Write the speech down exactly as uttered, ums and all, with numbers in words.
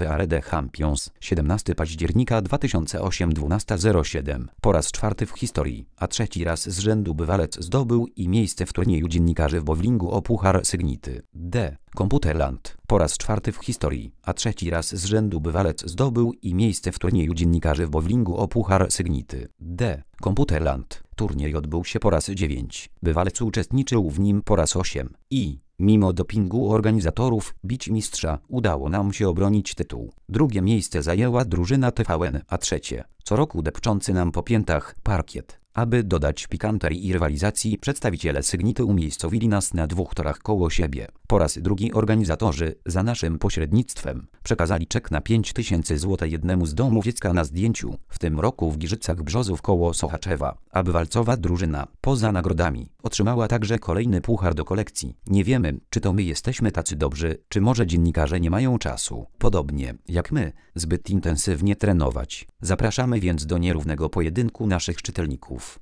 W A R D Champions, siedemnastego października dwa tysiące ósmego, dwunasta zero siedem. Po raz czwarty w historii, a trzeci raz z rzędu bywalec zdobył i miejsce w turnieju dziennikarzy w bowlingu o Puchar Sygnity. D. Computerland. Po raz czwarty w historii, a trzeci raz z rzędu bywalec zdobył i miejsce w turnieju dziennikarzy w bowlingu o Puchar Sygnity. D. Computerland. Turniej odbył się po raz dziewięć. Bywalec uczestniczył w nim po raz osiem. I, mimo dopingu organizatorów, bić mistrza, udało nam się obronić tytuł. Drugie miejsce zajęła drużyna T V N, a trzecie, co roku depczący nam po piętach, parkiet. Aby dodać pikanterii i rywalizacji, przedstawiciele Sygnity umiejscowili nas na dwóch torach koło siebie. Po raz drugi organizatorzy, za naszym pośrednictwem, przekazali czek na pięć tysięcy złotych jednemu z domów dziecka na zdjęciu, w tym roku w Giżycach Brzozów koło Sochaczewa, a bywalcowa drużyna, poza nagrodami, otrzymała także kolejny puchar do kolekcji. Nie wiemy, czy to my jesteśmy tacy dobrzy, czy może dziennikarze nie mają czasu, podobnie jak my, zbyt intensywnie trenować. Zapraszamy więc do nierównego pojedynku naszych czytelników.